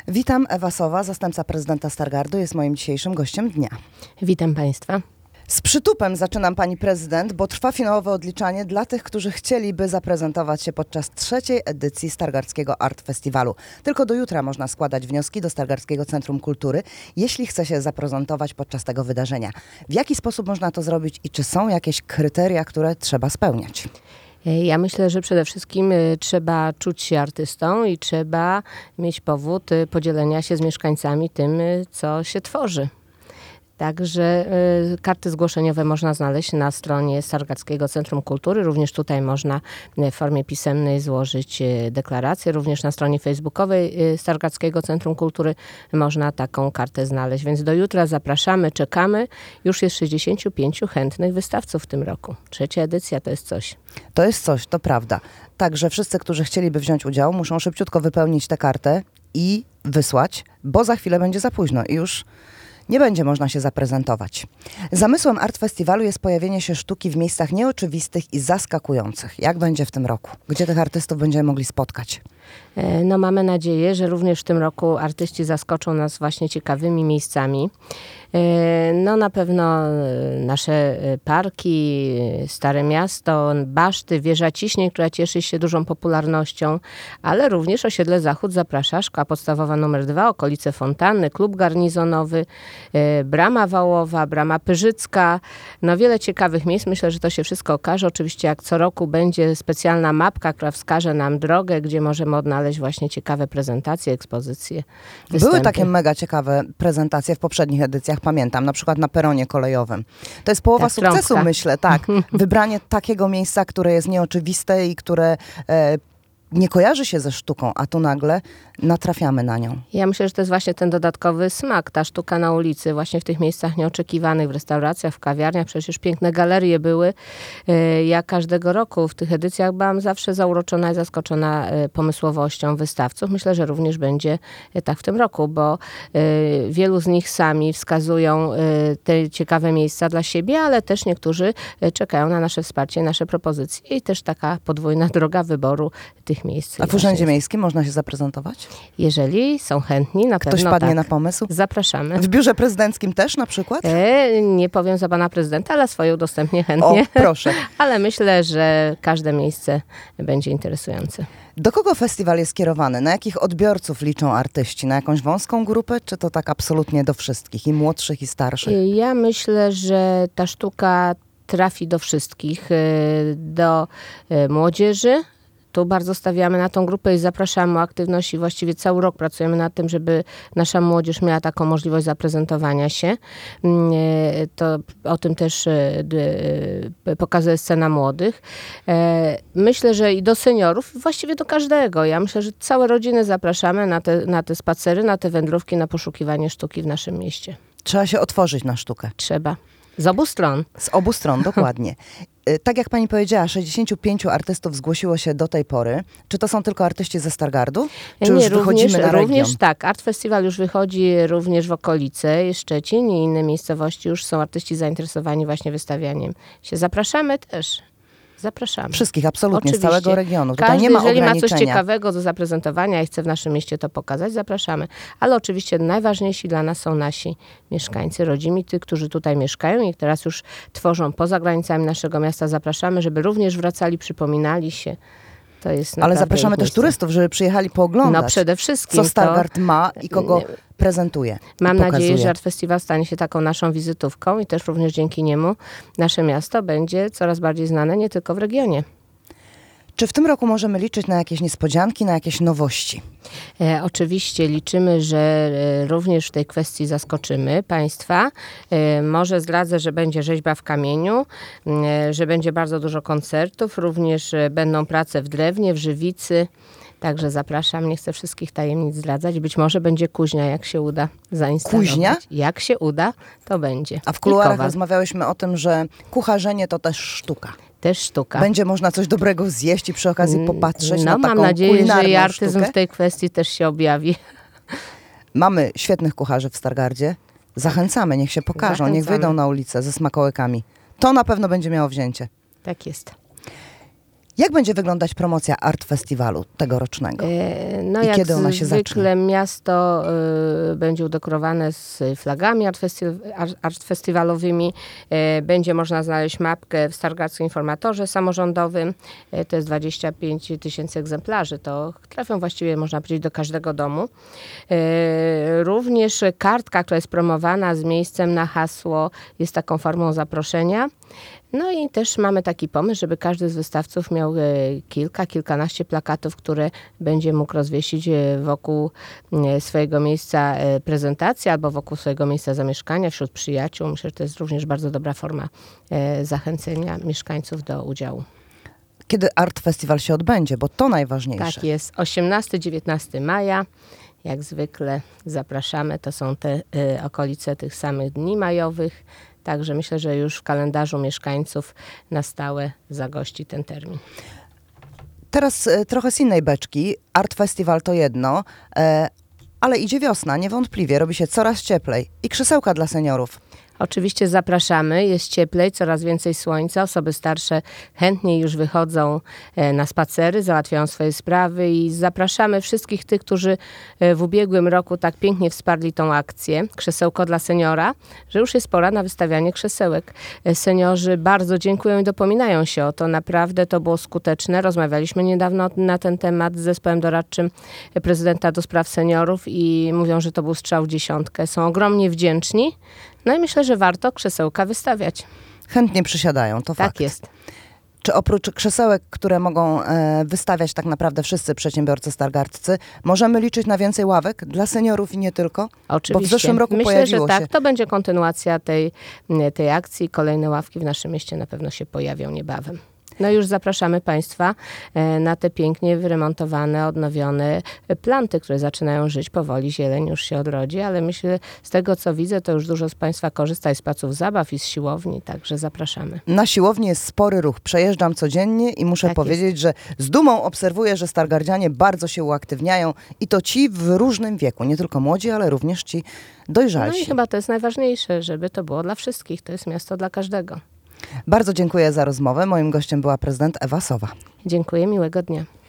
Witam, Ewa Sowa, zastępca prezydenta Stargardu, jest moim dzisiejszym gościem dnia. Witam Państwa. Z przytupem zaczynam, pani prezydent, bo trwa finałowe odliczanie dla tych, którzy chcieliby zaprezentować się podczas 3. edycji Stargardzkiego Art Festiwalu. Tylko do jutra można składać wnioski do Stargardzkiego Centrum Kultury, jeśli chce się zaprezentować podczas tego wydarzenia. W jaki sposób można to zrobić i czy są jakieś kryteria, które trzeba spełniać? Ja myślę, że przede wszystkim trzeba czuć się artystą i trzeba mieć powód podzielenia się z mieszkańcami tym, co się tworzy. Także karty zgłoszeniowe można znaleźć na stronie Stargardzkiego Centrum Kultury. Również tutaj można w formie pisemnej złożyć deklarację. Również na stronie facebookowej Stargardzkiego Centrum Kultury można taką kartę znaleźć. Więc do jutra zapraszamy, czekamy. Już jest 65 chętnych wystawców w tym roku. 3. edycja to jest coś. To jest coś, to prawda. Także wszyscy, którzy chcieliby wziąć udział, muszą szybciutko wypełnić tę kartę i wysłać, bo za chwilę będzie za późno i już nie będzie można się zaprezentować. Zamysłem Art Festiwalu jest pojawienie się sztuki w miejscach nieoczywistych i zaskakujących. Jak będzie w tym roku? Gdzie tych artystów będziemy mogli spotkać? No mamy nadzieję, że również w tym roku artyści zaskoczą nas właśnie ciekawymi miejscami. No na pewno nasze parki, Stare Miasto, Baszty, Wieża Ciśnień, która cieszy się dużą popularnością, ale również osiedle Zachód zaprasza, Szkoła Podstawowa nr 2, okolice Fontanny, Klub Garnizonowy, Brama Wałowa, Brama Pyrzycka. No wiele ciekawych miejsc. Myślę, że to się wszystko okaże. Oczywiście jak co roku będzie specjalna mapka, która wskaże nam drogę, gdzie możemy odnaleźć właśnie ciekawe prezentacje, ekspozycje, występy. Były takie mega ciekawe prezentacje w poprzednich edycjach, pamiętam, na przykład na peronie kolejowym. To jest połowa sukcesu, trąbka. myślę, tak. Wybranie takiego miejsca, które jest nieoczywiste i które nie kojarzy się ze sztuką, a tu nagle natrafiamy na nią. Ja myślę, że to jest właśnie ten dodatkowy smak, ta sztuka na ulicy, właśnie w tych miejscach nieoczekiwanych, w restauracjach, w kawiarniach. Przecież piękne galerie były. Ja każdego roku w tych edycjach byłam zawsze zauroczona i zaskoczona pomysłowością wystawców. Myślę, że również będzie tak w tym roku, bo wielu z nich sami wskazują te ciekawe miejsca dla siebie, ale też niektórzy czekają na nasze wsparcie, nasze propozycje i też taka podwójna droga wyboru tych miejsc. A w Urzędzie Miejskim można się zaprezentować? Jeżeli są chętni, na Ktoś pewno padnie tak. na pomysł? Zapraszamy. W biurze prezydenckim też na przykład? Nie powiem za pana prezydenta, ale swoje udostępnię chętnie. O, proszę. Ale myślę, że każde miejsce będzie interesujące. Do kogo festiwal jest skierowany? Na jakich odbiorców liczą artyści? Na jakąś wąską grupę, czy to tak absolutnie do wszystkich? I młodszych, i starszych? Ja myślę, że ta sztuka trafi do wszystkich, do młodzieży. Tu bardzo stawiamy na tą grupę i zapraszamy o aktywność i właściwie cały rok pracujemy nad tym, żeby nasza młodzież miała taką możliwość zaprezentowania się. To o tym też pokazuje Scena Młodych. Myślę, że i do seniorów, właściwie do każdego. Ja myślę, że całe rodziny zapraszamy na te spacery, na te wędrówki, na poszukiwanie sztuki w naszym mieście. Trzeba się otworzyć na sztukę. Trzeba. Z obu stron. Z obu stron, dokładnie. Tak jak pani powiedziała, 65 artystów zgłosiło się do tej pory. Czy to są tylko artyści ze Stargardu? Czy już wychodzimy na region? Również tak. Art Festival już wychodzi również w okolice. Szczecin i inne miejscowości. Już są artyści zainteresowani właśnie wystawianiem się. Zapraszamy też. Zapraszamy. Wszystkich, absolutnie, oczywiście. Z całego regionu. Tutaj Każdy, nie ma jeżeli ograniczenia. ma coś ciekawego do zaprezentowania i chce w naszym mieście to pokazać, zapraszamy. Ale oczywiście najważniejsi dla nas są nasi mieszkańcy, rodzimi, tych, którzy tutaj mieszkają i teraz już tworzą poza granicami naszego miasta. Zapraszamy, żeby również wracali, przypominali się. To jest Ale zapraszamy też turystów, żeby przyjechali pooglądać. No przede wszystkim. Co Stargard ma i kogo prezentuje. Mam nadzieję, że Art Festival stanie się taką naszą wizytówką i też również dzięki niemu nasze miasto będzie coraz bardziej znane nie tylko w regionie. Czy w tym roku możemy liczyć na jakieś niespodzianki, na jakieś nowości? Oczywiście liczymy, że również w tej kwestii zaskoczymy Państwa. Może zdradzę, że będzie rzeźba w kamieniu, że będzie bardzo dużo koncertów, również będą prace w drewnie, w żywicy. Także zapraszam, nie chcę wszystkich tajemnic zdradzać. Być może będzie kuźnia, jak się uda zainstalować. Kuźnia? Jak się uda, to będzie. A w kuluarach rozmawiałyśmy o tym, że kucharzenie to też sztuka. Też sztuka. Będzie można coś dobrego zjeść i przy okazji popatrzeć na taką mam nadzieję, że i artyzm sztukę. w tej kwestii też się objawi. Mamy świetnych kucharzy w Stargardzie. Zachęcamy, niech się pokażą, niech wyjdą na ulicę ze smakołykami. To na pewno będzie miało wzięcie. Tak jest. Jak będzie wyglądać promocja Art Festiwalu tegorocznego? No I jak kiedy ona się zwykle zacznie? miasto będzie udekorowane z flagami art festiwalowymi. Będzie można znaleźć mapkę w Stargardzkim Informatorze Samorządowym. To jest 25 000 egzemplarzy. To trafią właściwie, można powiedzieć, do każdego domu. Również kartka, która jest promowana z miejscem na hasło, jest taką formą zaproszenia. No i też mamy taki pomysł, żeby każdy z wystawców miał kilkanaście plakatów, które będzie mógł rozwiesić wokół swojego miejsca prezentacji albo wokół swojego miejsca zamieszkania, wśród przyjaciół. Myślę, że to jest również bardzo dobra forma zachęcenia mieszkańców do udziału. Kiedy Art Festiwal się odbędzie, bo to najważniejsze. Tak jest, 18-19 maja. Jak zwykle zapraszamy, to są te okolice tych samych dni majowych. Także myślę, że już w kalendarzu mieszkańców na stałe zagości ten termin. Teraz trochę z innej beczki. Art Festiwal to jedno, ale idzie wiosna, niewątpliwie. Robi się coraz cieplej. I krzesełka dla seniorów. Oczywiście zapraszamy, jest cieplej, coraz więcej słońca. Osoby starsze chętnie już wychodzą na spacery, załatwiają swoje sprawy i zapraszamy wszystkich tych, którzy w ubiegłym roku tak pięknie wsparli tą akcję Krzesełko dla seniora, że już jest pora na wystawianie krzesełek. Seniorzy bardzo dziękują i dopominają się o to. Naprawdę to było skuteczne. Rozmawialiśmy niedawno na ten temat z zespołem doradczym prezydenta do spraw seniorów i mówią, że to był strzał w dziesiątkę. Są ogromnie wdzięczni. No i myślę, że warto krzesełka wystawiać. Chętnie przysiadają, to fakt. Tak jest. Czy oprócz krzesełek, które mogą wystawiać tak naprawdę wszyscy przedsiębiorcy stargardzcy, możemy liczyć na więcej ławek dla seniorów i nie tylko? Oczywiście. Bo w zeszłym roku myślę, pojawiło że tak. się. To będzie kontynuacja tej akcji. Kolejne ławki w naszym mieście na pewno się pojawią niebawem. No już zapraszamy Państwa na te pięknie wyremontowane, odnowione planty, które zaczynają żyć powoli. Zieleń już się odrodzi, ale myślę, z tego co widzę, to już dużo z Państwa korzysta i z placów zabaw i z siłowni, także zapraszamy. Na siłowni jest spory ruch. Przejeżdżam codziennie i muszę Tak powiedzieć, że z dumą obserwuję, że stargardzianie bardzo się uaktywniają i to ci w różnym wieku. Nie tylko młodzi, ale również ci No dojrzalsi. i chyba to jest najważniejsze, żeby to było dla wszystkich. To jest miasto dla każdego. Bardzo dziękuję za rozmowę. Moim gościem była prezydent Ewa Sowa. Dziękuję, miłego dnia.